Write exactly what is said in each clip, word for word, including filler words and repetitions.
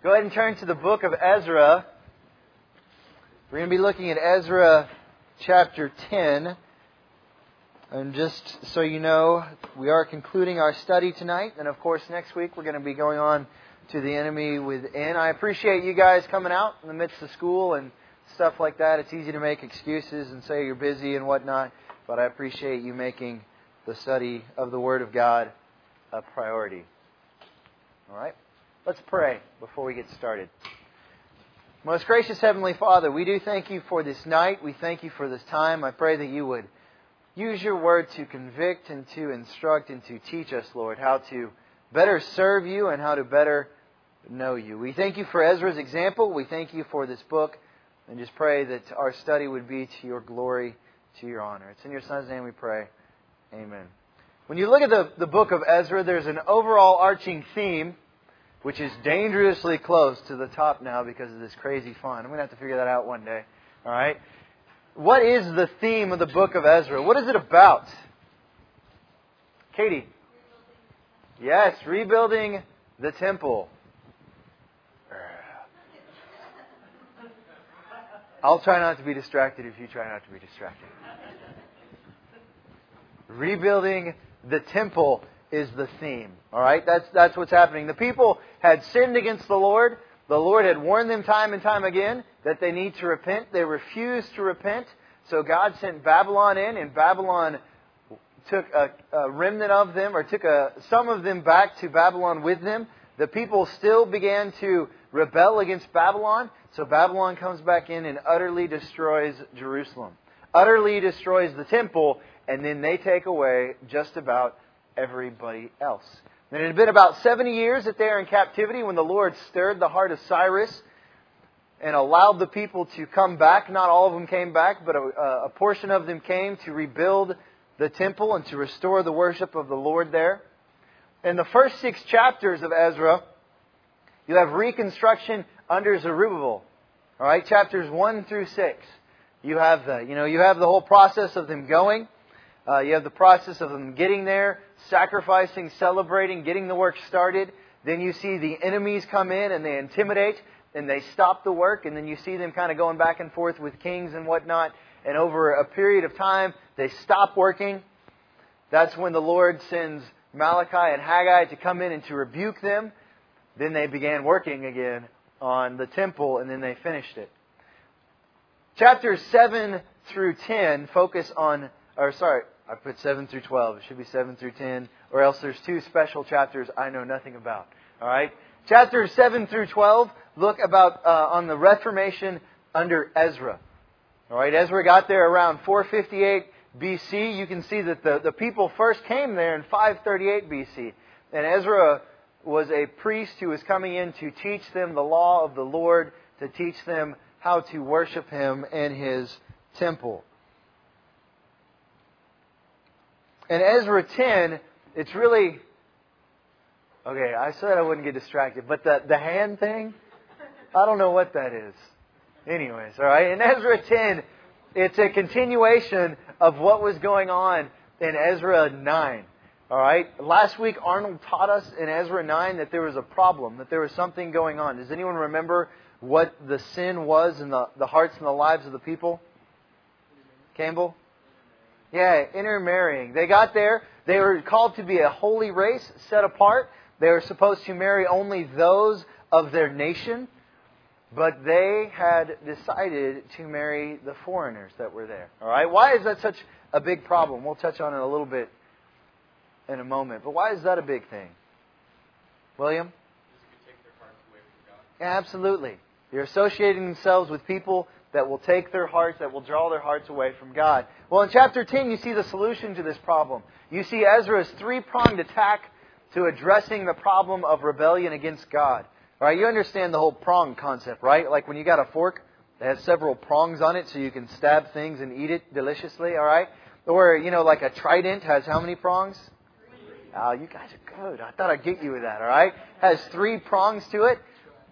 Go ahead and turn to the book of Ezra. We're going to be looking at Ezra chapter ten. And just so you know, we are concluding our study tonight. And of course, next week we're going to be going on to the enemy within. I appreciate you guys coming out in the midst of school and stuff like that. It's easy to make excuses and say you're busy and whatnot. But I appreciate you making the study of the Word of God a priority. All right? Let's pray before we get started. Most gracious Heavenly Father, we do thank you for this night. We thank you for this time. I pray that you would use your word to convict and to instruct and to teach us, Lord, how to better serve you and how to better know you. We thank you for Ezra's example. We thank you for this book. And just pray that our study would be to your glory, to your honor. It's in your Son's name we pray. Amen. When you look at the, the book of Ezra, there's an overall arching theme which is dangerously close to the top now because of this crazy font. I'm going to have to figure that out one day. All right? What is the theme of the book of Ezra? What is it about? Katie? Yes, rebuilding the temple. I'll try not to be distracted if you try not to be distracted. Rebuilding the temple is the theme. All right? That's that's what's happening. The people had sinned against the Lord. The Lord had warned them time and time again that they need to repent. They refused to repent. So God sent Babylon in, and Babylon took a, a remnant of them, or took a, some of them back to Babylon with them. The people still began to rebel against Babylon. So Babylon comes back in and utterly destroys Jerusalem. Utterly destroys the temple, and then they take away just about everybody else. And it had been about seventy years that they were in captivity when the Lord stirred the heart of Cyrus and allowed the people to come back. Not all of them came back, but a, a portion of them came to rebuild the temple and to restore the worship of the Lord there. In the first six chapters of Ezra, you have reconstruction under Zerubbabel. All right, chapters one through six. You have the, you know, you have the whole process of them going. Uh, you have the process of them getting there, sacrificing, celebrating, getting the work started. Then you see the enemies come in and they intimidate and they stop the work. And then you see them kind of going back and forth with kings and whatnot. And over a period of time, they stop working. That's when the Lord sends Malachi and Haggai to come in and to rebuke them. Then they began working again on the temple and then they finished it. Chapters seven through ten focus on... Or sorry, I put seven through twelve. It should be seven through ten. Or else there's two special chapters I know nothing about. All right? Chapters seven through twelve look about uh, on the Reformation under Ezra. All right? Ezra got there around four fifty-eight B C. You can see that the, the people first came there in five thirty-eight B C. And Ezra was a priest who was coming in to teach them the law of the Lord, to teach them how to worship Him in His temple. In Ezra ten, it's really... Okay, I said I wouldn't get distracted, but the, the hand thing, I don't know what that is. Anyways, all right. In Ezra ten, it's a continuation of what was going on in Ezra nine. All right. Last week, Arnold taught us in Ezra nine that there was a problem, that there was something going on. Does anyone remember what the sin was in the, the hearts and the lives of the people? Campbell? Yeah, intermarrying. They got there. They were called to be a holy race, set apart. They were supposed to marry only those of their nation. But they had decided to marry the foreigners that were there. All right. Why is that such a big problem? We'll touch on it a little bit in a moment. But why is that a big thing? William? Because we take their hearts away from God. Yeah, absolutely. They're associating themselves with people that will take their hearts, that will draw their hearts away from God. Well, in chapter ten, you see the solution to this problem. You see Ezra's three-pronged attack to addressing the problem of rebellion against God. All right, you understand the whole prong concept, right? Like when you got a fork that has several prongs on it so you can stab things and eat it deliciously, all right? Or, you know, like a trident has how many prongs? Three. Oh, you guys are good. I thought I'd get you with that, all right? Has three prongs to it.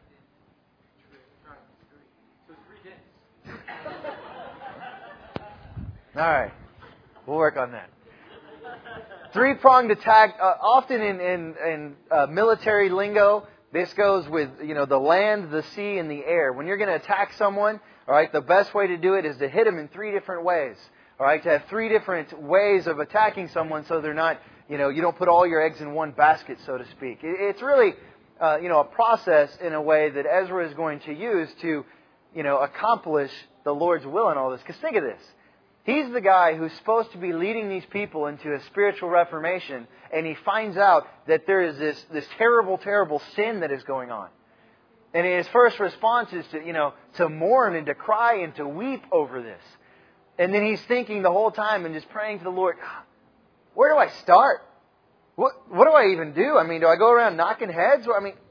All right. We'll work on that. Three-pronged attack, uh, often in, in, in uh, military lingo, This goes with, you know, the land, the sea, and the air. When you're going to attack someone, all right, the best way to do it is to hit them in three different ways. All right, to have three different ways of attacking someone so they're not, you know, you don't put all your eggs in one basket, so to speak. It's really, uh, you know, a process in a way that Ezra is going to use to, you know, accomplish the Lord's will in all this. Because think of this. He's the guy who's supposed to be leading these people into a spiritual reformation, and he finds out that there is this, this terrible, terrible sin that is going on. And his first response is to, you know, to mourn and to cry and to weep over this. And then he's thinking the whole time and just praying to the Lord, where do I start? What what do I even do? I mean, do I go around knocking heads? I mean,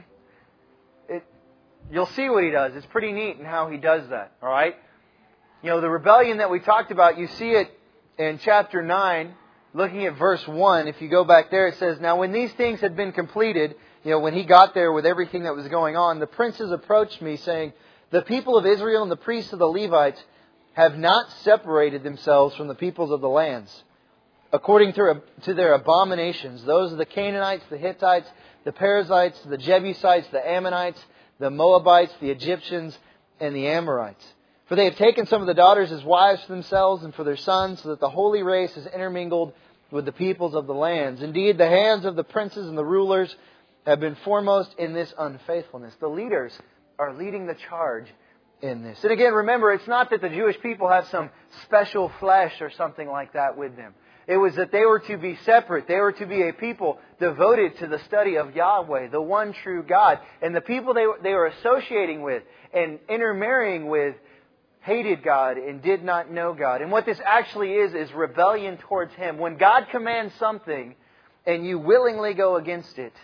it, you'll see what he does. It's pretty neat in how he does that, all right? You know, the rebellion that we talked about, you see it in chapter nine, looking at verse one. If you go back there, it says, "Now when these things had been completed," you know, when he got there with everything that was going on, "the princes approached me, saying, 'The people of Israel and the priests of the Levites have not separated themselves from the peoples of the lands, according to, to their abominations. Those are the Canaanites, the Hittites, the Perizzites, the Jebusites, the Ammonites, the Moabites, the Egyptians, and the Amorites. For they have taken some of the daughters as wives for themselves and for their sons, so that the holy race is intermingled with the peoples of the lands. Indeed, the hands of the princes and the rulers have been foremost in this unfaithfulness.'" The leaders are leading the charge in this. And again, remember, it's not that the Jewish people have some special flesh or something like that with them. It was that they were to be separate. They were to be a people devoted to the study of Yahweh, the one true God. And the people they, they were associating with and intermarrying with hated God and did not know God. And what this actually is, is rebellion towards Him. When God commands something and you willingly go against it,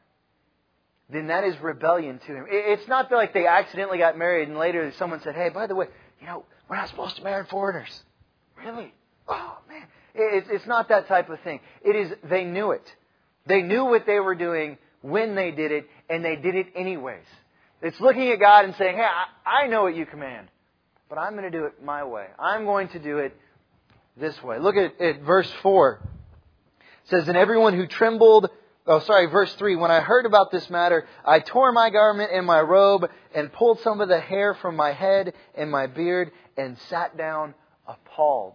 then that is rebellion to Him. It's not like they accidentally got married and later someone said, "Hey, by the way, you know, we're not supposed to marry foreigners." Really? Oh, man. It's not that type of thing. It is, they knew it. They knew what they were doing when they did it, and they did it anyways. It's looking at God and saying, "Hey, I know what you command, but I'm going to do it my way. I'm going to do it this way." Look at, at verse four. It says, "And everyone who trembled..." Oh, sorry, verse three. "When I heard about this matter, I tore my garment and my robe and pulled some of the hair from my head and my beard and sat down appalled."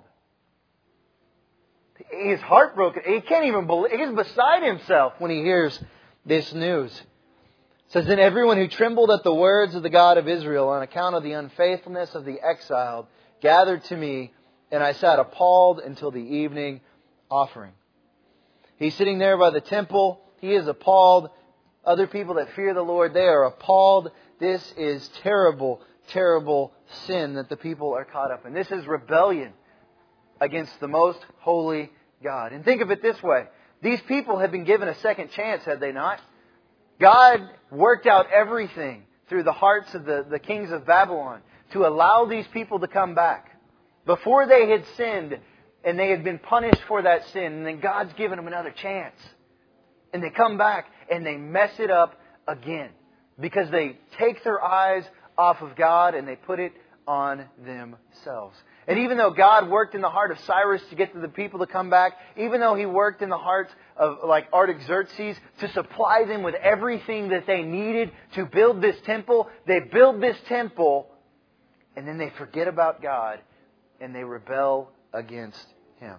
He's heartbroken. He can't even believe. He's beside himself when he hears this news. It says, "Then everyone who trembled at the words of the God of Israel on account of the unfaithfulness of the exiled gathered to me, and I sat appalled until the evening offering." He's sitting there by the temple. He is appalled. Other people that fear the Lord, they are appalled. This is terrible, terrible sin that the people are caught up in. This is rebellion against the most holy God. And think of it this way. These people had been given a second chance, had they not? God worked out everything through the hearts of the, the kings of Babylon to allow these people to come back. Before they had sinned, and they had been punished for that sin, and then God's given them another chance. And they come back and they mess it up again. Because they take their eyes off of God and they put it on themselves. And even though God worked in the heart of Cyrus to get the people to come back, even though He worked in the hearts of like Artaxerxes to supply them with everything that they needed to build this temple, they build this temple and then they forget about God and they rebel against Him.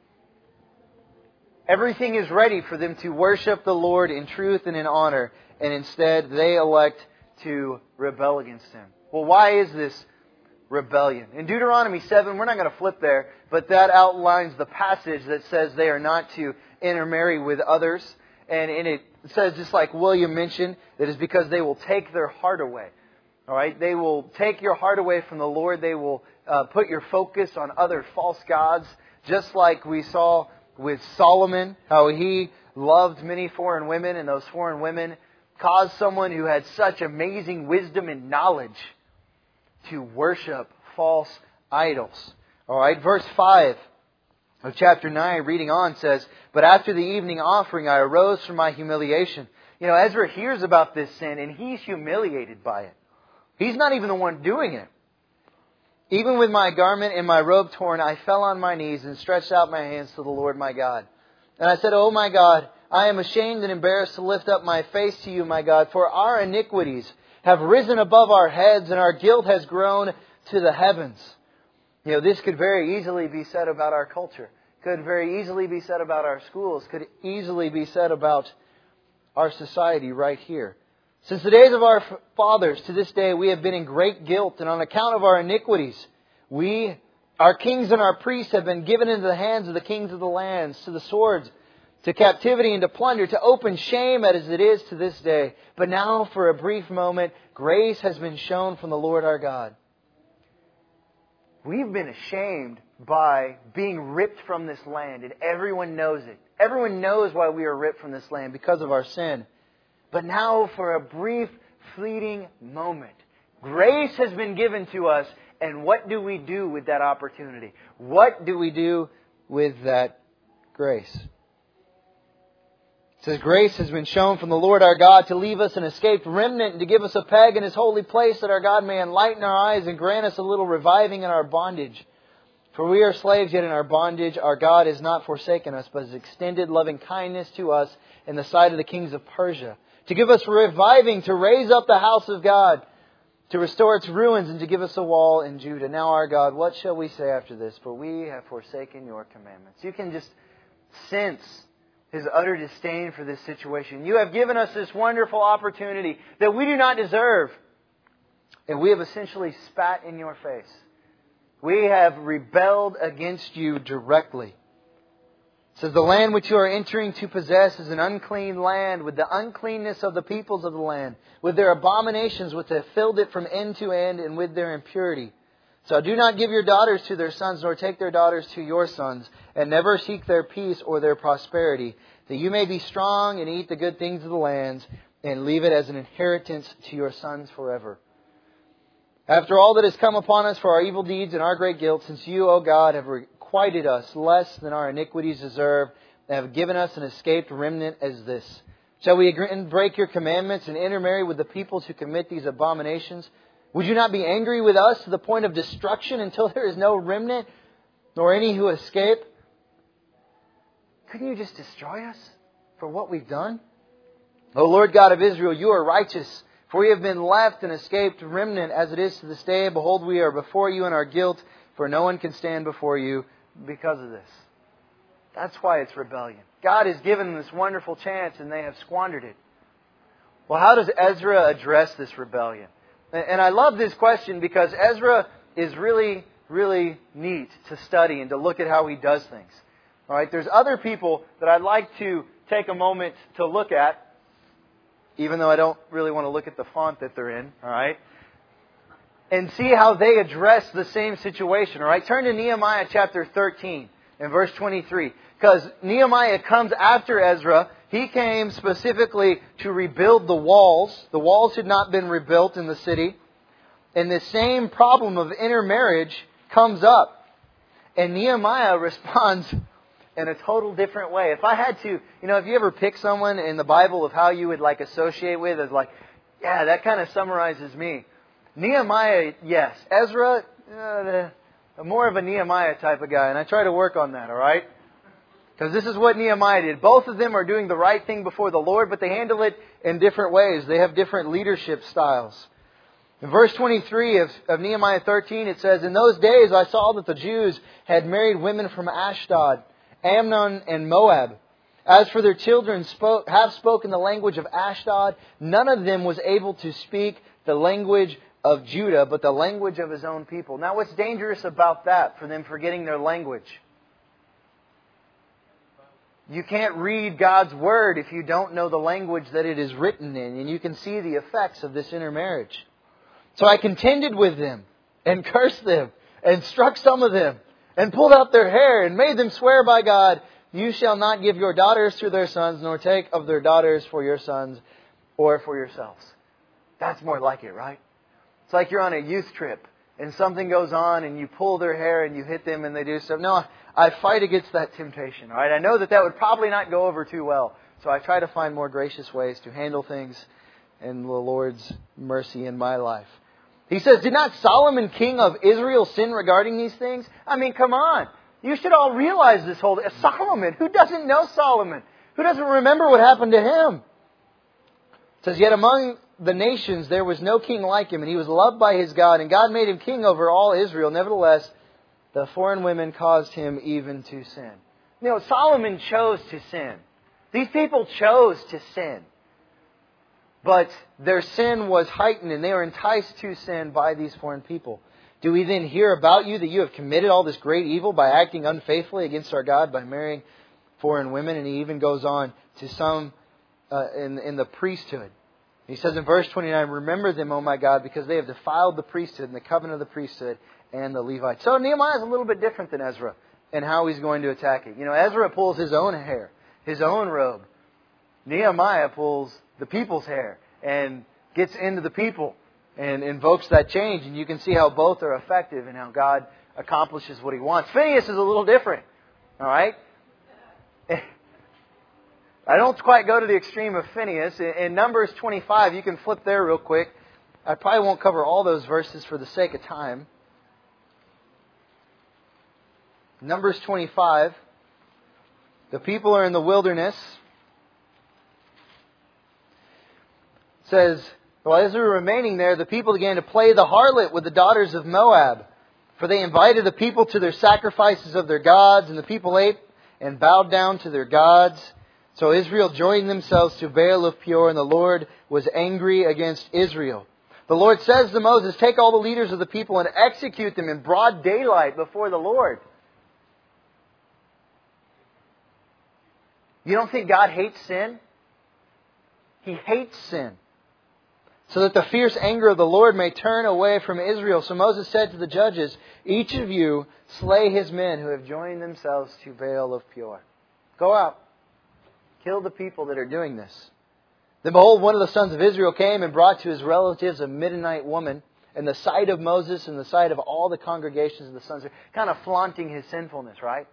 Everything is ready for them to worship the Lord in truth and in honor, and instead they elect to rebel against Him. Well, why is this rebellion? In Deuteronomy seven, we're not going to flip there, but that outlines the passage that says they are not to intermarry with others. And in it says, just like William mentioned, that is because they will take their heart away. All right, they will take your heart away from the Lord. They will uh, put your focus on other false gods, just like we saw with Solomon, how he loved many foreign women, and those foreign women caused someone who had such amazing wisdom and knowledge to worship false idols. All right, verse five of chapter nine, reading on, says, "But after the evening offering, I arose from my humiliation." You know, Ezra hears about this sin, and he's humiliated by it. He's not even the one doing it. "Even with my garment and my robe torn, I fell on my knees and stretched out my hands to the Lord my God. And I said, 'Oh my God, I am ashamed and embarrassed to lift up my face to you, my God, for our iniquities have risen above our heads, and our guilt has grown to the heavens. You know, this could very easily be said about our culture. Could very easily be said about our schools. Could easily be said about our society right here. Since the days of our fathers to this day, we have been in great guilt, and on account of our iniquities, we, our kings and our priests, have been given into the hands of the kings of the lands, to the swords, to captivity and to plunder, to open shame as it is to this day. But now, for a brief moment, grace has been shown from the Lord our God. We've been ashamed by being ripped from this land, and everyone knows it. Everyone knows why we are ripped from this land, because of our sin. But now, for a brief, fleeting moment, grace has been given to us, and what do we do with that opportunity? What do we do with that grace? It says, grace has been shown from the Lord our God to leave us an escaped remnant and to give us a peg in His holy place, that our God may enlighten our eyes and grant us a little reviving in our bondage. For we are slaves yet in our bondage. Our God has not forsaken us, but has extended loving kindness to us in the sight of the kings of Persia, to give us reviving, to raise up the house of God, to restore its ruins, and to give us a wall in Judah. Now, our God, what shall we say after this? For we have forsaken your commandments. You can just sense His utter disdain for this situation. You have given us this wonderful opportunity that we do not deserve, and we have essentially spat in your face. We have rebelled against you directly. It says, the land which you are entering to possess is an unclean land, with the uncleanness of the peoples of the land, with their abominations which have filled it from end to end, and with their impurity. So do not give your daughters to their sons, nor take their daughters to your sons, and never seek their peace or their prosperity, that you may be strong and eat the good things of the lands, and leave it as an inheritance to your sons forever. After all that has come upon us for our evil deeds and our great guilt, since you, O God, have requited us less than our iniquities deserve, and have given us an escaped remnant as this. Shall we again break your commandments and intermarry with the peoples who commit these abominations? Would you not be angry with us to the point of destruction until there is no remnant, nor any who escape? Couldn't you just destroy us for what we've done? O Lord God of Israel, you are righteous. For we have been left an escaped remnant as it is to this day. Behold, we are before you in our guilt, for no one can stand before you because of this. That's why it's rebellion. God has given them this wonderful chance and they have squandered it. Well, how does Ezra address this rebellion? And I love this question because Ezra is really, really neat to study and to look at how he does things. All right, there's other people that I'd like to take a moment to look at, even though I don't really want to look at the font that they're in, all right? And see how they address the same situation, all right? Turn to Nehemiah chapter thirteen and verse twenty-three. Because Nehemiah comes after Ezra. He came specifically to rebuild the walls. The walls had not been rebuilt in the city. And the same problem of intermarriage comes up. And Nehemiah responds in a total different way. If I had to, you know, if you ever pick someone in the Bible of how you would like associate with, as like, yeah, that kind of summarizes me. Nehemiah, yes. Ezra, uh, more of a Nehemiah type of guy, and I try to work on that, all right? Because this is what Nehemiah did. Both of them are doing the right thing before the Lord, but they handle it in different ways. They have different leadership styles. In verse twenty-three of, of Nehemiah thirteen, it says, in those days I saw that the Jews had married women from Ashdod, Ammon and Moab. As for their children spoke, have spoken the language of Ashdod, none of them was able to speak the language of Judah, but the language of his own people. Now what's dangerous about that, for them forgetting their language? You can't read God's Word if you don't know the language that it is written in, and you can see the effects of this intermarriage. So I contended with them, and cursed them, and struck some of them, and pulled out their hair, and made them swear by God, you shall not give your daughters to their sons, nor take of their daughters for your sons, or for yourselves. That's more like it, right? It's like you're on a youth trip, and something goes on, and you pull their hair, and you hit them, and they do stuff. No, I fight against that temptation, all right? I know that that would probably not go over too well, so I try to find more gracious ways to handle things in the Lord's mercy in my life. He says, did not Solomon, king of Israel, sin regarding these things? I mean, come on. You should all realize this whole... Solomon, who doesn't know Solomon? Who doesn't remember what happened to him? It says, yet among the nations there was no king like him, and he was loved by his God, and God made him king over all Israel. Nevertheless, the foreign women caused him even to sin. You know, Solomon chose to sin. These people chose to sin. But their sin was heightened, and they were enticed to sin by these foreign people. Do we then hear about you that you have committed all this great evil by acting unfaithfully against our God, by marrying foreign women? And he even goes on to some uh, in, in the priesthood. He says in verse twenty-nine, remember them, O my God, because they have defiled the priesthood and the covenant of the priesthood and the Levites. So Nehemiah is a little bit different than Ezra in how he's going to attack it. You know, Ezra pulls his own hair, his own robe. Nehemiah pulls the people's hair and gets into the people and invokes that change. And you can see how both are effective and how God accomplishes what He wants. Phineas is a little different. All right? I don't quite go to the extreme of Phineas. In Numbers twenty-five, you can flip there real quick. I probably won't cover all those verses for the sake of time. Numbers twenty-five. The people are in the wilderness. It says, while as they were remaining there, the people began to play the harlot with the daughters of Moab. For they invited the people to their sacrifices of their gods, and the people ate and bowed down to their gods. So Israel joined themselves to Baal of Peor, and the Lord was angry against Israel. The Lord says to Moses, take all the leaders of the people and execute them in broad daylight before the Lord. You don't think God hates sin? He hates sin, so that the fierce anger of the Lord may turn away from Israel. So Moses said to the judges, each of you slay his men who have joined themselves to Baal of Peor. Go out. Kill the people that are doing this. Then behold, one of the sons of Israel came and brought to his relatives a Midianite woman in the sight of Moses and the sight of all the congregations of the sons of Israel. Kind of flaunting his sinfulness, right?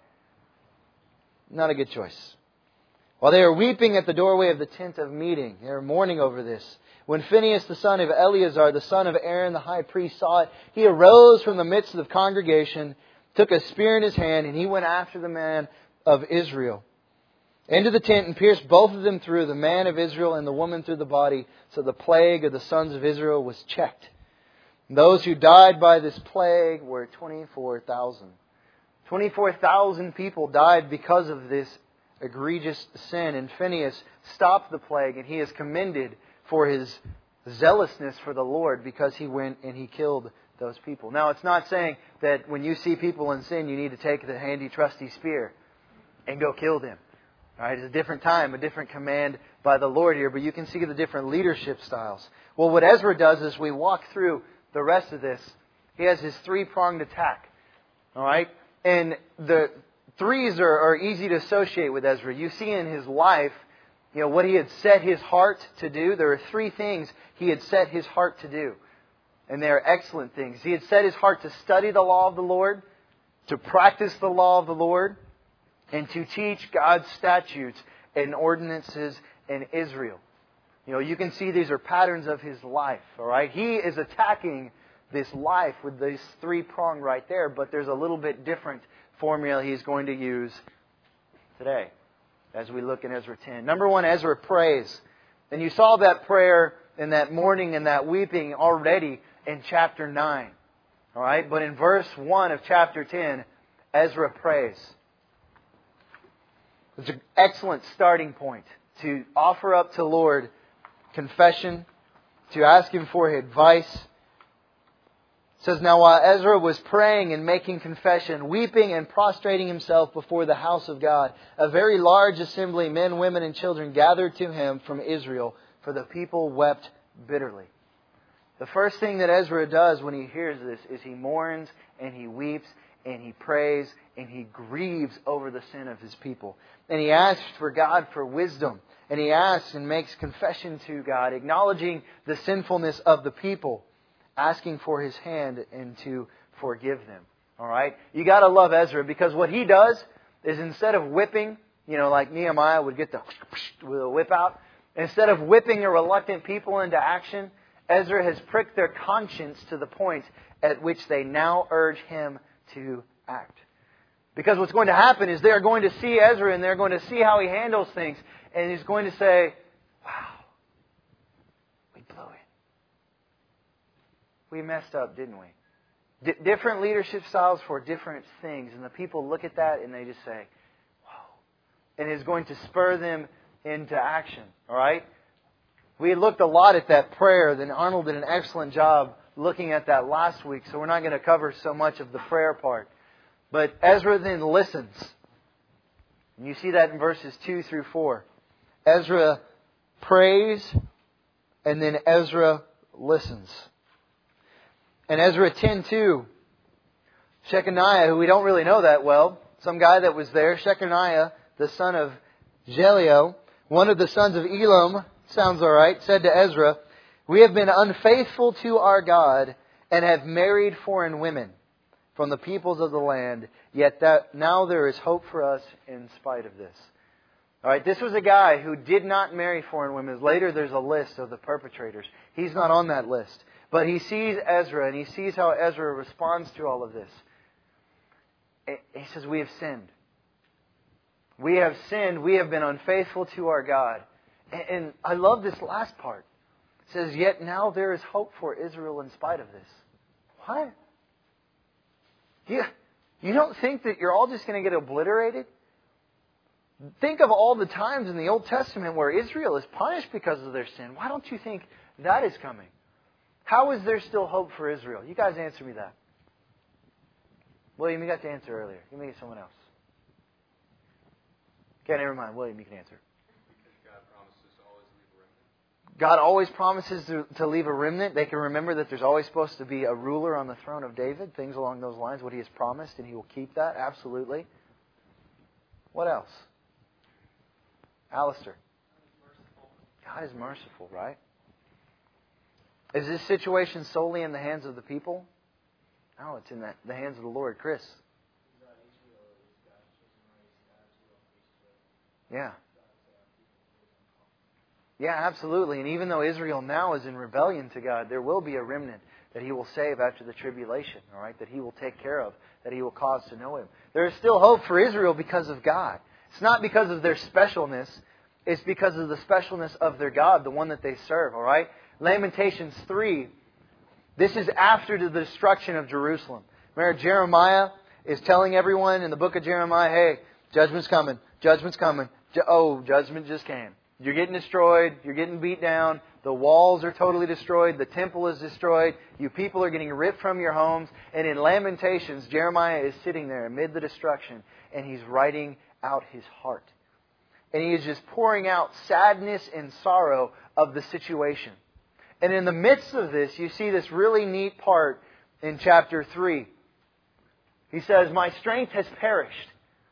Not a good choice. While they were weeping at the doorway of the tent of meeting, they were mourning over this. When Phinehas, the son of Eleazar, the son of Aaron, the high priest, saw it, he arose from the midst of the congregation, took a spear in his hand, and he went after the man of Israel into the tent and pierced both of them through, the man of Israel and the woman through the body. So the plague of the sons of Israel was checked. And those who died by this plague were twenty-four thousand. twenty-four thousand people died because of this egregious sin. And Phinehas stopped the plague, and he is commended for his zealousness for the Lord because he went and he killed those people. Now, it's not saying that when you see people in sin, you need to take the handy, trusty spear and go kill them. All right, it's a different time, a different command by the Lord here, but you can see the different leadership styles. Well, what Ezra does is we walk through the rest of this. He has his three-pronged attack. All right, and the threes are, are easy to associate with Ezra. You see in his life, you know, what he had set his heart to do. There are three things he had set his heart to do. And they are excellent things. He had set his heart to study the law of the Lord, to practice the law of the Lord, and to teach God's statutes and ordinances in Israel. You know, you can see these are patterns of his life. All right, he is attacking this life with this three prong right there, but there's a little bit different formula he's going to use today as we look in Ezra ten. Number one, Ezra prays. And you saw that prayer and that mourning and that weeping already in chapter nine. All right, but in verse one of chapter ten, Ezra prays. It's an excellent starting point to offer up to the Lord confession, to ask Him for advice. It says, now while Ezra was praying and making confession, weeping and prostrating himself before the house of God, a very large assembly, men, women, and children, gathered to him from Israel, for the people wept bitterly. The first thing that Ezra does when he hears this is he mourns and he weeps and he prays and he grieves over the sin of his people. And he asks for God for wisdom. And he asks and makes confession to God, acknowledging the sinfulness of the people, asking for His hand and to forgive them. All right? You got to love Ezra, because what he does is, instead of whipping, you know, like Nehemiah would get the with a whip out, instead of whipping a reluctant people into action, Ezra has pricked their conscience to the point at which they now urge him to act. Because what's going to happen is they're going to see Ezra and they're going to see how he handles things. And he's going to say, wow, we blew it. We messed up, didn't we? D- different leadership styles for different things. And the people look at that and they just say, wow. And it's going to spur them into action. All right? We looked a lot at that prayer. Then Arnold did an excellent job looking at that last week. So we're not going to cover so much of the prayer part. But Ezra then listens. And you see that in verses two through four. Ezra prays and then Ezra listens. And Ezra ten two, Shechaniah, who we don't really know that well, some guy that was there, Shechaniah, the son of Jeliel, one of the sons of Elam, sounds all right, said to Ezra, "We have been unfaithful to our God and have married foreign women from the peoples of the land, yet that now there is hope for us in spite of this." All right, this was a guy who did not marry foreign women. Later there's a list of the perpetrators. He's not on that list. But he sees Ezra and he sees how Ezra responds to all of this. He says, we have sinned. We have sinned. We have been unfaithful to our God. And I love this last part. It says, yet now there is hope for Israel in spite of this. What? You, you don't think that you're all just going to get obliterated? Think of all the times in the Old Testament where Israel is punished because of their sin. Why don't you think that is coming? How is there still hope for Israel? You guys answer me that. William, you got to answer earlier. Give me someone else. Okay, never mind. William, you can answer. Because God promises to always leave a remnant. God always promises to, to leave a remnant. They can remember that there's always supposed to be a ruler on the throne of David. Things along those lines. What He has promised, and He will keep that. Absolutely. What else? Alistair. God is merciful, right? Is this situation solely in the hands of the people? No, it's in the, the hands of the Lord. Chris? Yeah. Yeah, absolutely. And even though Israel now is in rebellion to God, there will be a remnant that He will save after the tribulation, all right? That He will take care of, that He will cause to know Him. There is still hope for Israel because of God. It's not because of their specialness. It's because of the specialness of their God, the one that they serve, all right? Lamentations three, this is after the destruction of Jerusalem. Remember, Jeremiah is telling everyone in the book of Jeremiah, hey, judgment's coming, judgment's coming. Ju- oh, judgment just came. You're getting destroyed, you're getting beat down, the walls are totally destroyed, the temple is destroyed, you people are getting ripped from your homes. And in Lamentations, Jeremiah is sitting there amid the destruction, and he's writing out his heart. And he is just pouring out sadness and sorrow of the situation. And in the midst of this, you see this really neat part in chapter three. He says, my strength has perished.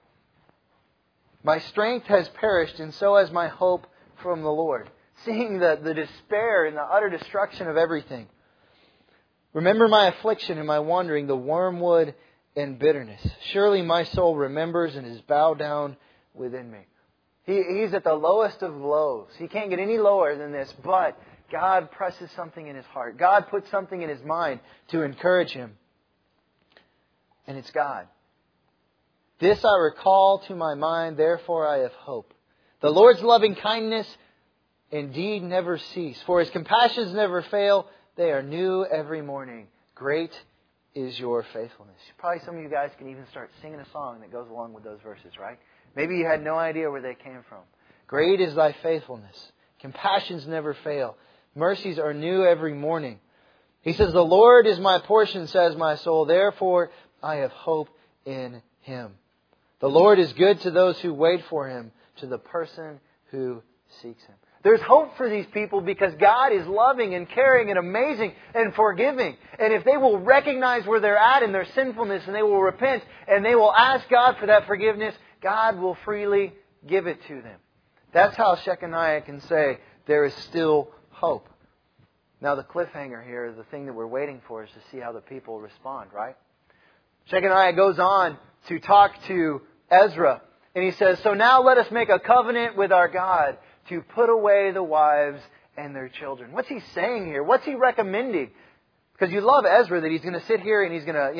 My strength has perished, and so has my hope from the Lord. Seeing the, the despair and the utter destruction of everything. Remember my affliction and my wandering, the wormwood and bitterness. Surely my soul remembers and is bowed down within me. He, he's at the lowest of lows. He can't get any lower than this, but God presses something in his heart. God puts something in his mind to encourage him. And it's God. This I recall to my mind, therefore I have hope. The Lord's loving kindness indeed never cease, for His compassions never fail. They are new every morning. Great is your faithfulness. Probably some of you guys can even start singing a song that goes along with those verses, right? Maybe you had no idea where they came from. Great is thy faithfulness. Compassions never fail. Mercies are new every morning. He says, the Lord is my portion, says my soul. Therefore, I have hope in Him. The Lord is good to those who wait for Him, to the person who seeks Him. There's hope for these people because God is loving and caring and amazing and forgiving. And if they will recognize where they're at in their sinfulness and they will repent and they will ask God for that forgiveness, God will freely give it to them. That's how Shechaniah can say there is still hope. Now the cliffhanger here, the thing that we're waiting for, is to see how the people respond, right? Shechaniah goes on to talk to Ezra. And he says, so now let us make a covenant with our God to put away the wives and their children. What's he saying here? What's he recommending? Because you love Ezra that he's going to sit here and he's going to, you know,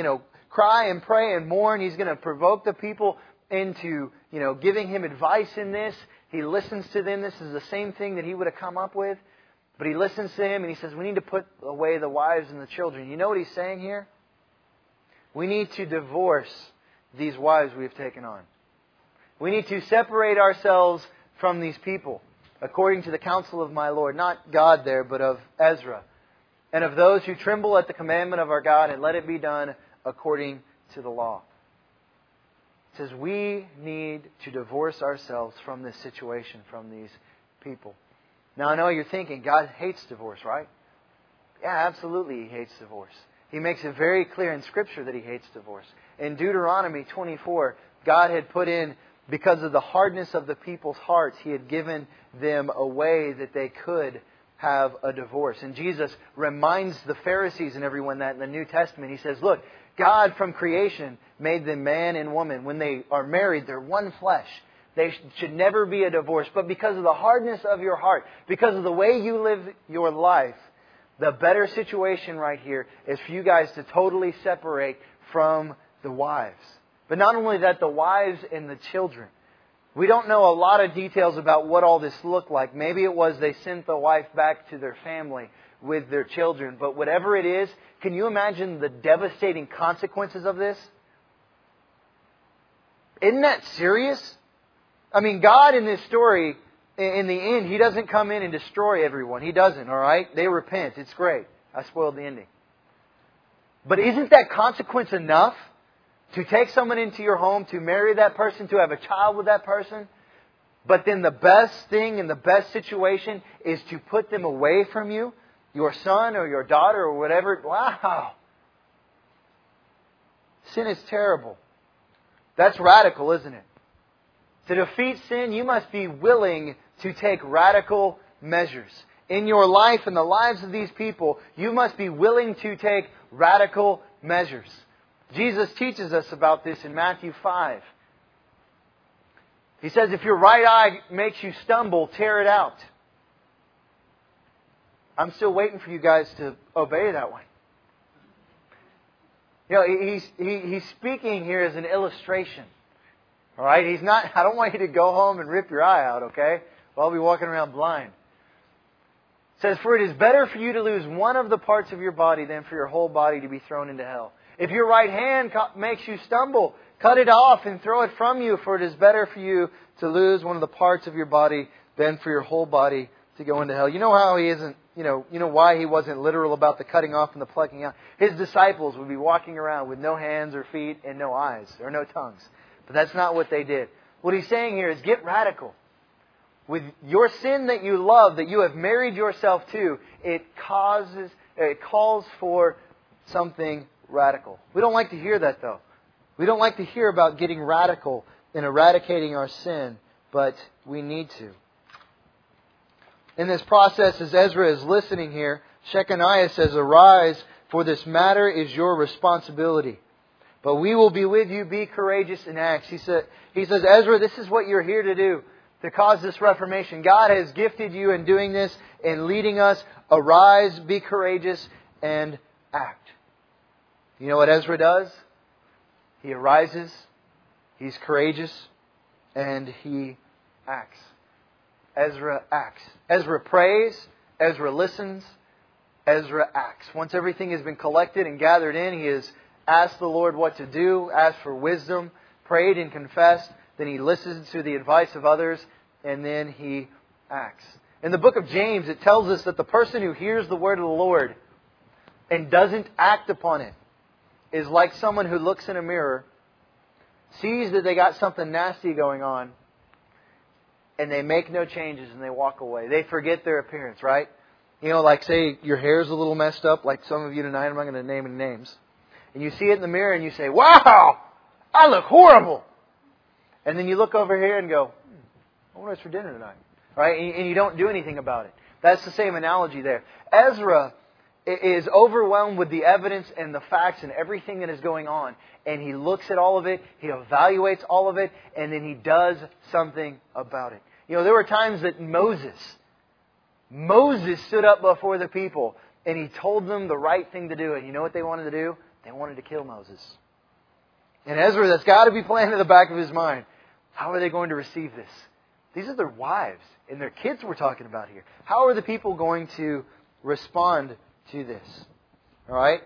cry and pray and mourn. He's going to provoke the people into, you know, giving him advice in this. He listens to them. This is the same thing that he would have come up with. But he listens to him and he says, we need to put away the wives and the children. You know what he's saying here? We need to divorce these wives we've taken on. We need to separate ourselves from these people, according to the counsel of my Lord. Not God there, but of Ezra. And of those who tremble at the commandment of our God, and let it be done according to the law. It says we need to divorce ourselves from this situation, from these people. Now I know you're thinking, God hates divorce, right? Yeah, absolutely He hates divorce. He makes it very clear in Scripture that He hates divorce. In Deuteronomy twenty-four, God had put in, because of the hardness of the people's hearts, He had given them a way that they could have a divorce. And Jesus reminds the Pharisees and everyone that in the New Testament. He says, look, God from creation made them man and woman. When they are married, they're one flesh. They should never be a divorce. But because of the hardness of your heart, because of the way you live your life, the better situation right here is for you guys to totally separate from the wives. But not only that, the wives and the children. We don't know a lot of details about what all this looked like. Maybe it was they sent the wife back to their family with their children. But whatever it is, can you imagine the devastating consequences of this? Isn't that serious? I mean, God in this story, in the end, He doesn't come in and destroy everyone. He doesn't, all right? They repent. It's great. I spoiled the ending. But isn't that consequence enough? To take someone into your home, to marry that person, to have a child with that person. But then the best thing and the best situation is to put them away from you. Your son or your daughter or whatever. Wow. Sin is terrible. That's radical, isn't it? To defeat sin, you must be willing to take radical measures. In your life and the lives of these people, you must be willing to take radical measures. Jesus teaches us about this in Matthew five. He says, if your right eye makes you stumble, tear it out. I'm still waiting for you guys to obey that one. You know, he's, he, he's speaking here as an illustration. All right? He's not, I don't want you to go home and rip your eye out, okay? Well, I'll be walking around blind. It says, for it is better for you to lose one of the parts of your body than for your whole body to be thrown into hell. If your right hand makes you stumble, cut it off and throw it from you, for it is better for you to lose one of the parts of your body than for your whole body to go into hell. You know how He isn't, you know, you know why He wasn't literal about the cutting off and the plucking out? His disciples would be walking around with no hands or feet and no eyes or no tongues. But that's not what they did. What He's saying here is get radical. With your sin that you love, that you have married yourself to, it causes, it calls for something radical. We don't like to hear that, though. We don't like to hear about getting radical in eradicating our sin, but we need to. In this process, as Ezra is listening here, Shechaniah says, arise, for this matter is your responsibility. But we will be with you, be courageous in acts. He said, he says, Ezra, this is what you're here to do, to cause this reformation. God has gifted you in doing this and leading us. Arise, be courageous, and act. You know what Ezra does? He arises, he's courageous, and he acts. Ezra acts. Ezra prays, Ezra listens, Ezra acts. Once everything has been collected and gathered in, he has asked the Lord what to do, asked for wisdom, prayed and confessed, then he listens to the advice of others, and then he acts. In the book of James, it tells us that the person who hears the word of the Lord and doesn't act upon it is like someone who looks in a mirror, sees that they got something nasty going on, and they make no changes and they walk away. They forget their appearance, right? You know, like say your hair's a little messed up, like some of you tonight, I'm not going to name any names. And you see it in the mirror and you say, wow, I look horrible. And then you look over here and go, hmm, I wonder what's for dinner tonight. Right? And you don't do anything about it. That's the same analogy there. Ezra is overwhelmed with the evidence and the facts and everything that is going on. And he looks at all of it, he evaluates all of it, and then he does something about it. You know, there were times that Moses, Moses stood up before the people and he told them the right thing to do. And you know what they wanted to do? They wanted to kill Moses. And Ezra, that's got to be playing in the back of his mind. How are they going to receive this? These are their wives and their kids we're talking about here. How are the people going to respond to this? All right?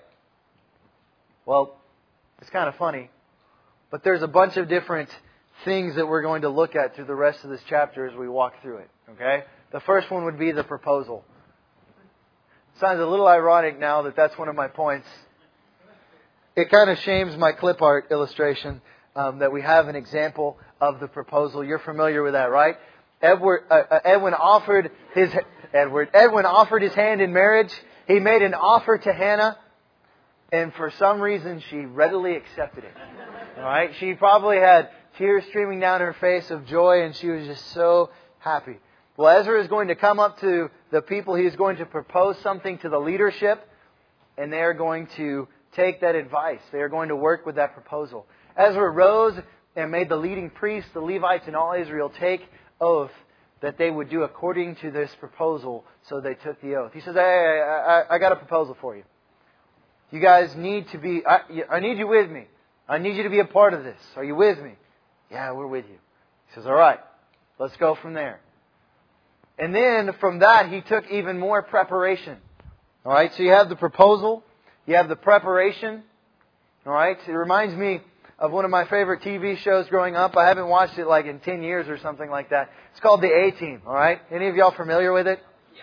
Well, it's kind of funny, but there's a bunch of different things that we're going to look at through the rest of this chapter as we walk through it. Okay? The first one would be the proposal. It sounds a little ironic now that that's one of my points. It kind of shames my clip art illustration um, that we have an example of the proposal. You're familiar with that, right? Edward, uh, uh, Edwin offered his Edward Edwin offered his hand in marriage. He made an offer to Hannah, and for some reason she readily accepted it. All right, she probably had tears streaming down her face of joy, and she was just so happy. Well, Ezra is going to come up to the people. He is going to propose something to the leadership, and they are going to take that advice. They are going to work with that proposal. Ezra rose and made the leading priests, the Levites, and all Israel take oath that they would do according to this proposal. So they took the oath. He says, hey, I, I, I got a proposal for you. You guys need to be, I, I need you with me. I need you to be a part of this. Are you with me? Yeah, we're with you. He says, all right, let's go from there. And then from that, he took even more preparation. All right, so you have the proposal. You have the preparation. All right, it reminds me of one of my favorite T V shows growing up. I haven't watched it like in ten years or something like that. It's called The A-Team. All right, any of y'all familiar with it?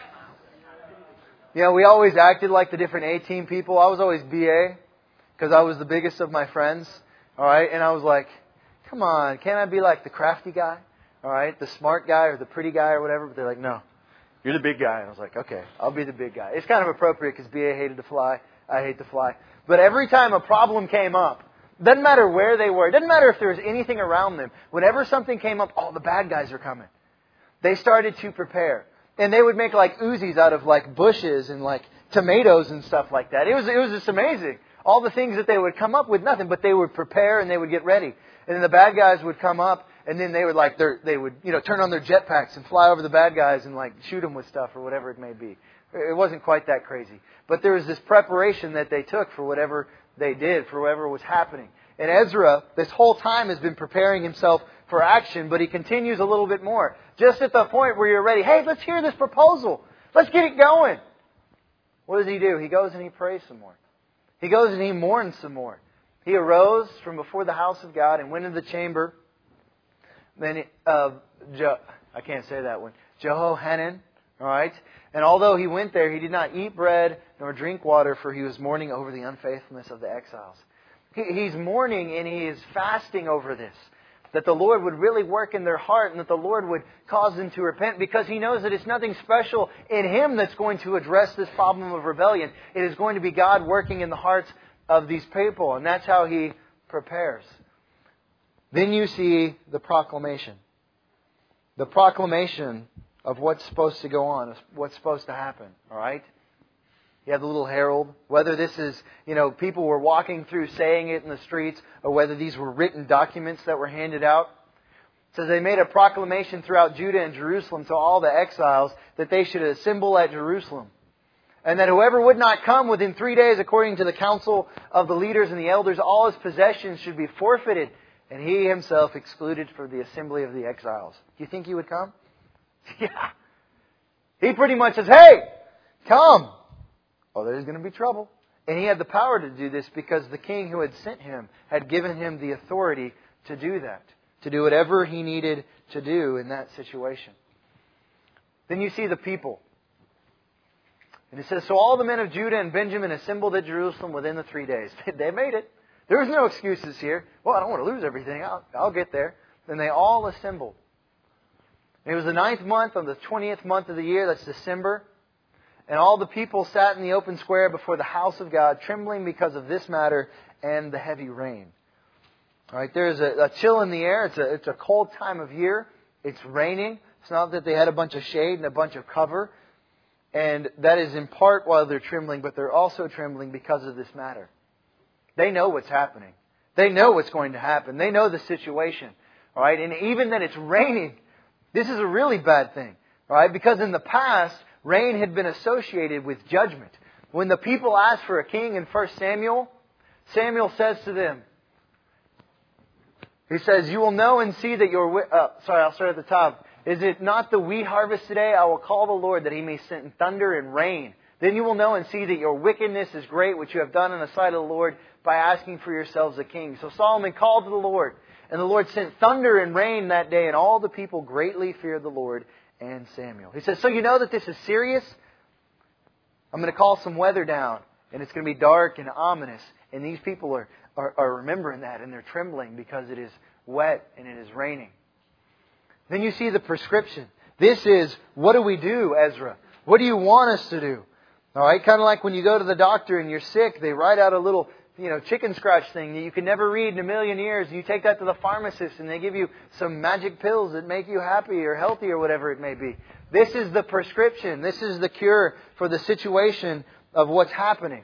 You know, we always acted like the different A-Team people. I was always B A because I was the biggest of my friends. All right, and I was like, come on, can't I be like the crafty guy? All right, the smart guy or the pretty guy or whatever. But they're like, no, you're the big guy. And I was like, okay, I'll be the big guy. It's kind of appropriate because B A hated to fly. I hate to fly. But every time a problem came up, doesn't matter where they were, doesn't matter if there was anything around them, whenever something came up, oh, the bad guys are coming. They started to prepare. And they would make like Uzis out of like bushes and like tomatoes and stuff like that. It was, it was just amazing. All the things that they would come up with, nothing, but they would prepare and they would get ready. And then the bad guys would come up and then they would like, they would, you know, turn on their jetpacks and fly over the bad guys and like shoot them with stuff or whatever it may be. It wasn't quite that crazy. But there was this preparation that they took for whatever they did, for whatever was happening. And Ezra, this whole time, has been preparing himself for action, but he continues a little bit more. Just at the point where you're ready, hey, let's hear this proposal. Let's get it going. What does he do? He goes and he prays some more. He goes and he mourns some more. He arose from before the house of God and went into the chamber. Then, uh, Je- I can't say that one. Jehohanan, all right? And although he went there, he did not eat bread nor drink water, for he was mourning over the unfaithfulness of the exiles. He, he's mourning and he is fasting over this. That the Lord would really work in their heart and that the Lord would cause them to repent, because he knows that it's nothing special in him that's going to address this problem of rebellion. It is going to be God working in the hearts of these people, and that's how he prepares. Then you see the proclamation. The proclamation of what's supposed to go on, what's supposed to happen. All right? You have the little herald. Whether this is, you know, people were walking through saying it in the streets, or whether these were written documents that were handed out. It says they made a proclamation throughout Judah and Jerusalem to all the exiles that they should assemble at Jerusalem. And that whoever would not come within three days, according to the counsel of the leaders and the elders, all his possessions should be forfeited, and he himself excluded from the assembly of the exiles. Do you think he would come? Yeah. He pretty much says, hey, come. Oh, there's going to be trouble. And he had the power to do this because the king who had sent him had given him the authority to do that. To do whatever he needed to do in that situation. Then you see the people. And it says, so all the men of Judah and Benjamin assembled at Jerusalem within the three days. They made it. There was no excuses here. Well, I don't want to lose everything. I'll, I'll get there. Then they all assembled. And it was the ninth month, on the twentieth month of the year. That's December. And all the people sat in the open square before the house of God, trembling because of this matter and the heavy rain. All right, there's a, a chill in the air. It's a, it's a cold time of year. It's raining. It's not that they had a bunch of shade and a bunch of cover. And that is in part why they're trembling, but they're also trembling because of this matter. They know what's happening. They know what's going to happen. They know the situation. All right, and even that it's raining, this is a really bad thing. All right, because in the past, rain had been associated with judgment. When the people asked for a king in First Samuel, Samuel says to them, He says, you will know and see that your... Wi- uh, sorry, I'll start at the top. Is it not the wheat harvest today? I will call the Lord that He may send thunder and rain. Then you will know and see that your wickedness is great, which you have done in the sight of the Lord by asking for yourselves a king. So Solomon called to the Lord, and the Lord sent thunder and rain that day, and all the people greatly feared the Lord and Samuel. He says, so you know that this is serious? I'm going to call some weather down, and it's going to be dark and ominous. And these people are, are, are remembering that, and they're trembling because it is wet and it is raining. Then you see the prescription. This is, what do we do, Ezra? What do you want us to do? All right, kind of like when you go to the doctor and you're sick, they write out a little, you know, chicken scratch thing that you can never read in a million years. And you take that to the pharmacist and they give you some magic pills that make you happy or healthy or whatever it may be. This is the prescription. This is the cure for the situation of what's happening.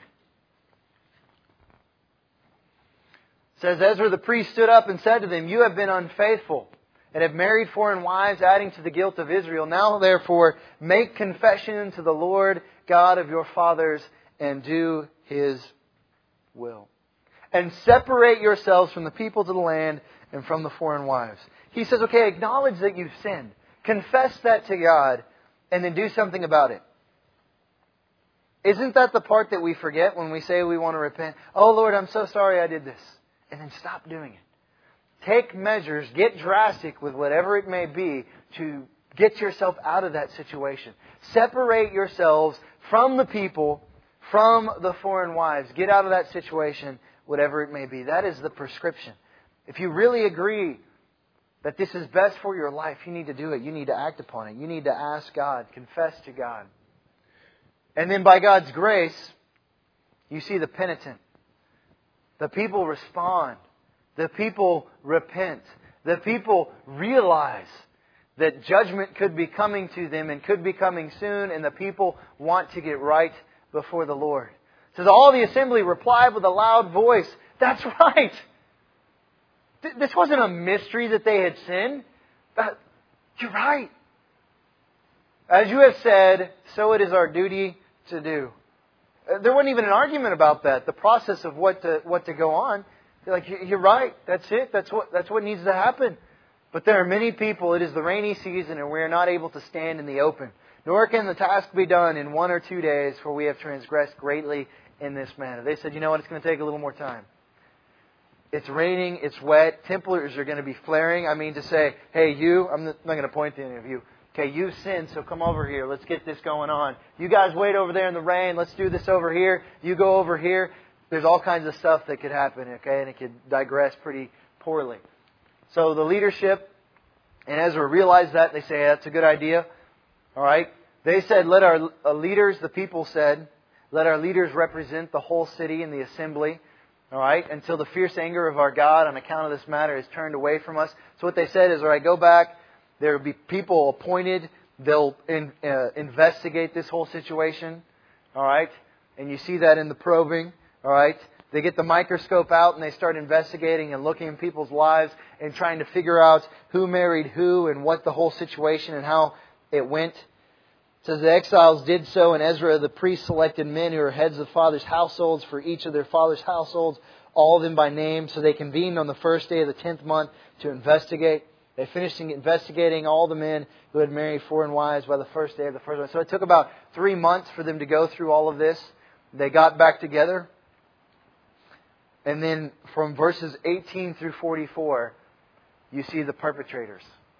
It says, Ezra the priest stood up and said to them, you have been unfaithful and have married foreign wives, adding to the guilt of Israel. Now, therefore, make confession to the Lord God of your fathers and do His will. And separate yourselves from the peoples of the land and from the foreign wives. He says, okay, acknowledge that you've sinned. Confess that to God and then do something about it. Isn't that the part that we forget when we say we want to repent? Oh, Lord, I'm so sorry I did this. And then stop doing it. Take measures, get drastic with whatever it may be to get yourself out of that situation. Separate yourselves from the people, from the foreign wives. Get out of that situation, whatever it may be. That is the prescription. If you really agree that this is best for your life, you need to do it. You need to act upon it. You need to ask God, confess to God. And then by God's grace, you see the penitent. The people respond. The people repent. The people realize that judgment could be coming to them and could be coming soon, and the people want to get right before the Lord. It says, all the assembly replied with a loud voice, that's right. This wasn't a mystery that they had sinned. Uh, you're right. As you have said, so it is our duty to do. Uh, there wasn't even an argument about that. The process of what to what to go on. They're like, you're right. That's it. That's what that's what needs to happen. But there are many people. It is the rainy season, and we are not able to stand in the open. Nor can the task be done in one or two days, for we have transgressed greatly in this manner. They said, you know what? It's going to take a little more time. It's raining. It's wet. Temperatures are going to be flaring. I mean, to say, hey, you. I'm not going to point to any of you. Okay, you've sinned, so come over here. Let's get this going on. You guys wait over there in the rain. Let's do this over here. You go over here. There's all kinds of stuff that could happen, okay? And it could digress pretty poorly. So the leadership and Ezra realized that. They say, hey, that's a good idea. All right? They said, let our leaders, the people said, let our leaders represent the whole city in the assembly. All right? Until the fierce anger of our God on account of this matter is turned away from us. So what they said is, all right, go back. There will be people appointed. They'll in, uh, investigate this whole situation. All right? And you see that in the probing. All right? They get the microscope out and they start investigating and looking in people's lives and trying to figure out who married who and what the whole situation and how it went. It says the exiles did so, and Ezra the priest selected men who were heads of fathers' households for each of their fathers' households, all of them by name. So they convened on the first day of the tenth month to investigate. They finished investigating all the men who had married foreign wives by the first day of the first month. So it took about three months for them to go through all of this. They got back together. And then from verses eighteen through forty-four, you see the perpetrators.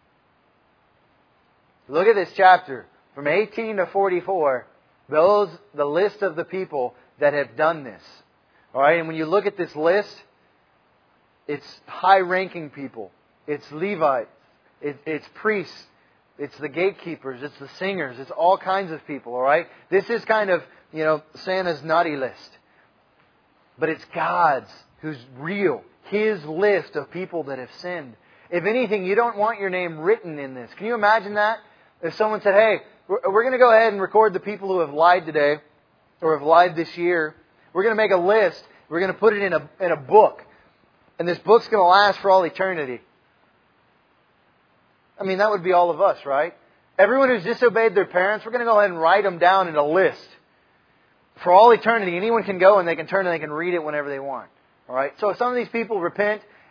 Look at this chapter. From eighteen to forty-four, those the list of the people that have done this. All right, and when you look at this list, it's high-ranking people. It's Levites. It, it's priests. It's the gatekeepers. It's the singers. It's all kinds of people. All right, this is kind of, you know, Santa's naughty list. But it's God's, who's real. His list of people that have sinned. If anything, you don't want your name written in this. Can you imagine that? If someone said, hey, we're going to go ahead and record the people who have lied today or have lied this year. We're going to make a list. We're going to put it in a in a book. And this book's going to last for all eternity. I mean, that would be all of us, right? Everyone who's disobeyed their parents, we're going to go ahead and write them down in a list. For all eternity, anyone can go and they can turn and they can read it whenever they want. All right. So some of these people repent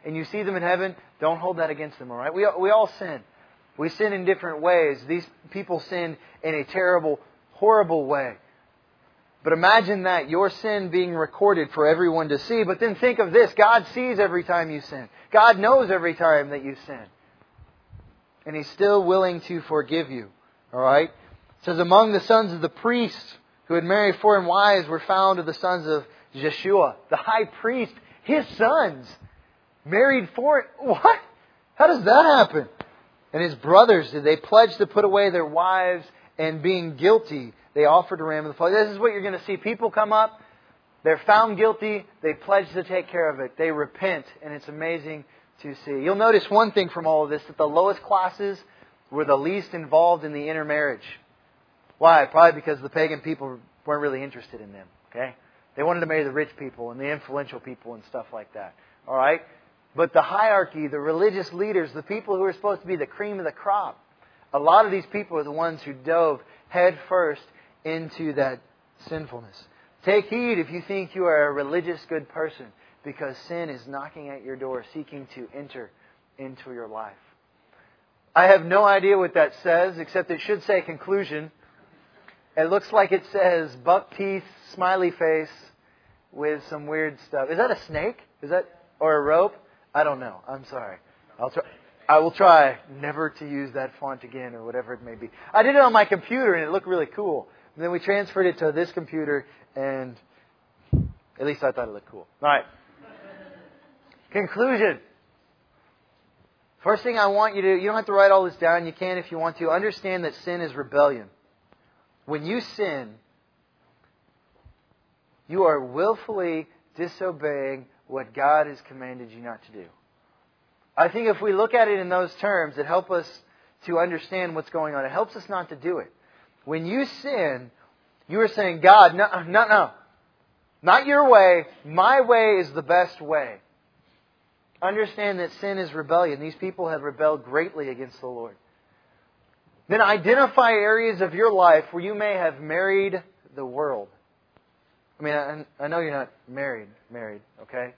and you see them in heaven, don't hold that against them, all right? We, we all sin. We sin in different ways. These people sinned in a terrible, horrible way. But imagine that, your sin being recorded for everyone to see. But then think of this, God sees every time you sin. God knows every time that you sin. And He's still willing to forgive you. Alright? It says, among the sons of the priests who had married foreign wives were found of the sons of Jeshua, the high priest, his sons married foreign... What? How does that happen? And his brothers, they pledged to put away their wives, and being guilty, they offered a ram of the flock. This is what you're going to see. People come up, they're found guilty, they pledge to take care of it. They repent, and it's amazing to see. You'll notice one thing from all of this, that the lowest classes were the least involved in the intermarriage. Why? Probably because the pagan people weren't really interested in them. Okay? They wanted to marry the rich people and the influential people and stuff like that. All right? But the hierarchy, the religious leaders, the people who are supposed to be the cream of the crop, a lot of these people are the ones who dove head first into that sinfulness. Take heed if you think you are a religious good person, because sin is knocking at your door, seeking to enter into your life. I have no idea what that says, except it should say conclusion. It looks like it says buck teeth, smiley face, with some weird stuff. Is that a snake? Is that, or a rope? I don't know. I'm sorry. I'll try. I will try never to use that font again, or whatever it may be. I did it on my computer and it looked really cool. And then we transferred it to this computer, and at least I thought it looked cool. All right. Conclusion. First thing I want you to, you don't have to write all this down. You can if you want to. Understand that sin is rebellion. When you sin, you are willfully disobeying what God has commanded you not to do. I think if we look at it in those terms, it helps us to understand what's going on. It helps us not to do it. When you sin, you are saying, God, no, no, no. Not your way. My way is the best way. Understand that sin is rebellion. These people have rebelled greatly against the Lord. Then identify areas of your life where you may have married the world. I mean, I, I know you're not married, married, okay?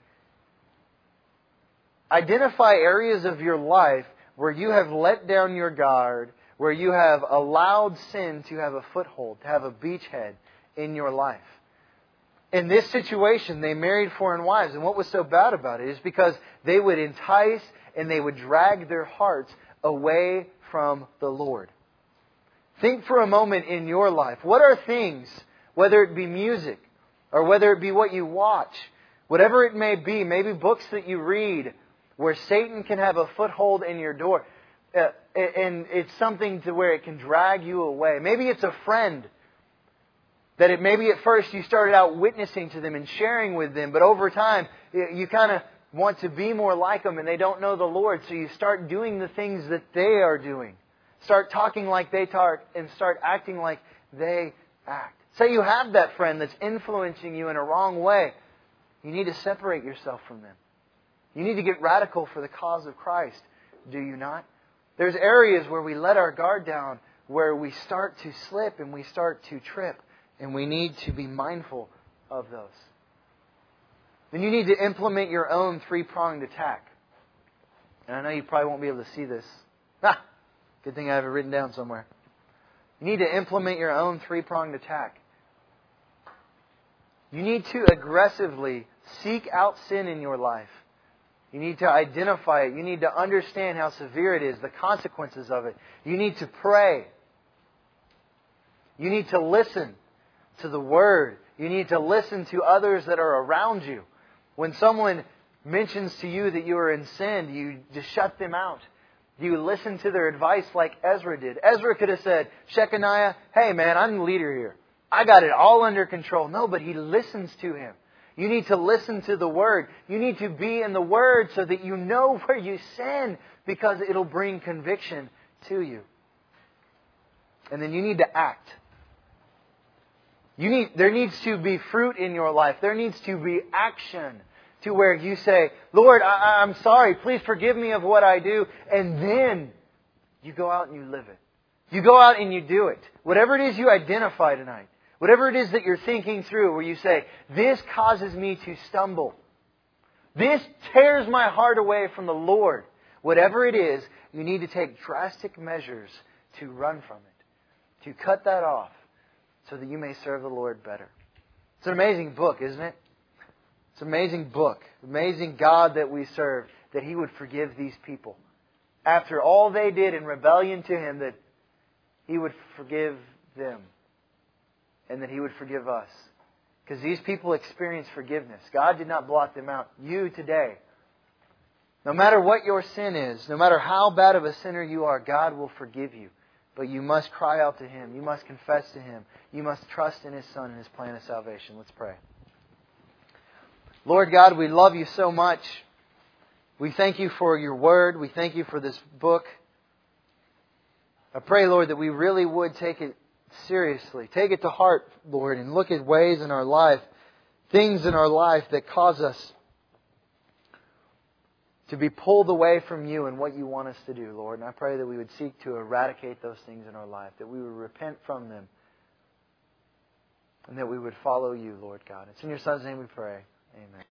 Identify areas of your life where you have let down your guard, where you have allowed sin to have a foothold, to have a beachhead in your life. In this situation, they married foreign wives. And what was so bad about it is because they would entice and they would drag their hearts away from the Lord. Think for a moment in your life. What are things, whether it be music or whether it be what you watch, whatever it may be, maybe books that you read, where Satan can have a foothold in your door. Uh, and it's something to where it can drag you away. Maybe it's a friend that it maybe at first you started out witnessing to them and sharing with them, but over time you kind of want to be more like them and they don't know the Lord, so you start doing the things that they are doing. Start talking like they talk and start acting like they act. Say you have that friend that's influencing you in a wrong way. You need to separate yourself from them. You need to get radical for the cause of Christ. Do you not? There's areas where we let our guard down, where we start to slip and we start to trip. And we need to be mindful of those. Then you need to implement your own three-pronged attack. And I know you probably won't be able to see this. Ah, good thing I have it written down somewhere. You need to implement your own three-pronged attack. You need to aggressively seek out sin in your life. You need to identify it. You need to understand how severe it is, the consequences of it. You need to pray. You need to listen to the Word. You need to listen to others that are around you. When someone mentions to you that you are in sin, do you just shut them out? Do you listen to their advice like Ezra did? Ezra could have said, Shechaniah, hey man, I'm the leader here. I got it all under control. No, but he listens to him. You need to listen to the Word. You need to be in the Word so that you know where you sin, because it'll bring conviction to you. And then you need to act. You need, there needs to be fruit in your life. There needs to be action to where you say, Lord, I, I'm sorry. Please forgive me of what I do. And then you go out and you live it. You go out and you do it. Whatever it is you identify tonight. Whatever it is that you're thinking through where you say, this causes me to stumble. This tears my heart away from the Lord. Whatever it is, you need to take drastic measures to run from it, to cut that off, so that you may serve the Lord better. It's an amazing book, isn't it? It's an amazing book. Amazing God that we serve, that He would forgive these people. After all they did in rebellion to Him, that He would forgive them. And that He would forgive us. Because these people experienced forgiveness. God did not blot them out. You today, no matter what your sin is, no matter how bad of a sinner you are, God will forgive you. But you must cry out to Him. You must confess to Him. You must trust in His Son and His plan of salvation. Let's pray. Lord God, we love You so much. We thank You for Your Word. We thank You for this book. I pray, Lord, that we really would take it seriously. Take it to heart, Lord, and look at ways in our life, things in our life that cause us to be pulled away from You and what You want us to do, Lord. And I pray that we would seek to eradicate those things in our life, that we would repent from them, and that we would follow You, Lord God. It's in Your Son's name we pray. Amen.